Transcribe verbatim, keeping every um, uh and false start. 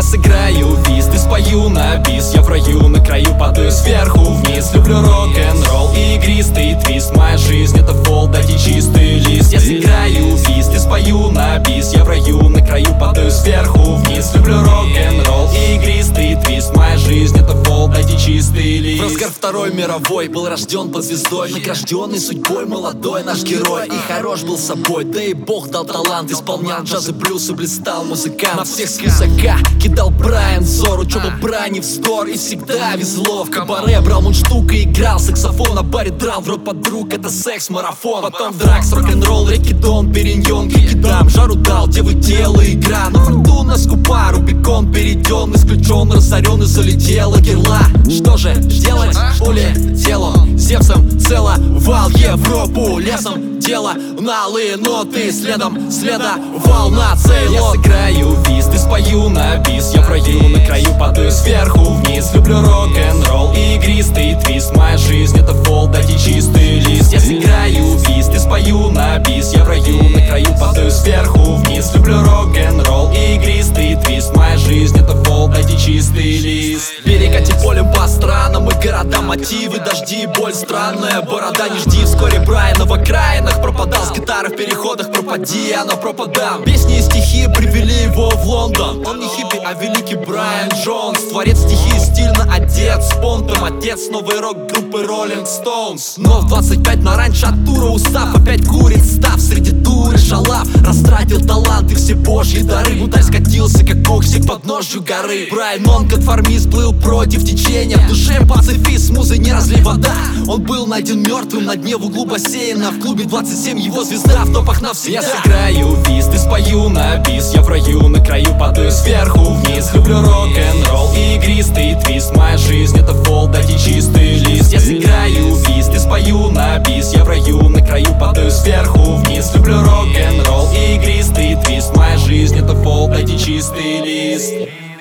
сыграю виз, ты спою на бис. Я в раю на краю, падаю сверху вниз. Люблю рок-н-ролл и игристый твист. Моя жизнь это фолк, дайте чистый лист. Я сыграю виз, ты спою на бис. Я в раю на краю, падаю сверху вниз. Люблю рок-н-ролл и игристый твист. Моя жизнь это фолк, дайте чистый лист. В разгар Второй мировой был рожден под звездой, награжденный судьбой молодой наш герой. И хорош был собой, да и Бог дал талант. Исполнял джаз и блюз и блистал музыкант. На всех с высока кидал Брайан взор. Учеба брани вздор и всегда везло. В кабаре брал мундштук и играл саксофон. На баре драл в рот подруг, это секс-марафон. Потом дракс, рок-н-ролл, рекидон, периньон, кикидам. Жару дал, девы, тело, игра. Но фортуна скупа, Рубикон перейден. Исключен, разорен и залетела герла. Что же делать? Улетело Зевсом целовал Европу. Лесом дело на алые ноты. Следом следовал на Цейлон. Я сыграю виз, ты спою на бис. Я в раю на краю, падаю сверху вниз. Люблю рок-н-ролл и игристый твист. Моя жизнь это фолк, дайте чистый лист. Я сыграю виз, ты спою на бис. Я в раю на краю, падаю сверху вниз. Люблю рок-н-ролл и игристый твист. Моя жизнь это фолк, дайте чистый лист. Перекати полем по странам и городам. Мотивы, дожди и боль, странная борода. Не жди, вскоре Брайана в окраинах пропадал. С гитары в переходах, пропади, оно пропадам. Песни и стихи привели его в Лондон. Он не хиппи, а великий Брайан Джонс. Творец стихи, стильно одет, с понтом. Отец новой рок-группы Rolling Stones. Но в двадцать пять на раньше от тура устав. Опять курит, став среди дуры шалав. Растратил талант и все божьи дары. Бунтарь скатился, как коксик к подножью горы. Брайан нон-конформист, плыл против течения. В душе пацифист, с музой не разлей вода. Он был найден мертвым на дне в углу бассейна. В клубе двадцать семь его звезда в топах навсегда. Я сыграю виз, ты спою на бис. Я в раю на краю, падаю сверху вниз. Люблю рок-н-ролл и игристый твист. Моя жизнь это фолк, дайте чистый лист. Я сыграю виз, ты спою на бис. Я в раю на краю, падаю сверху вниз. Люблю рок-н-ролл и игристый твист. Моя жизнь это фолк, дайте чистый лист.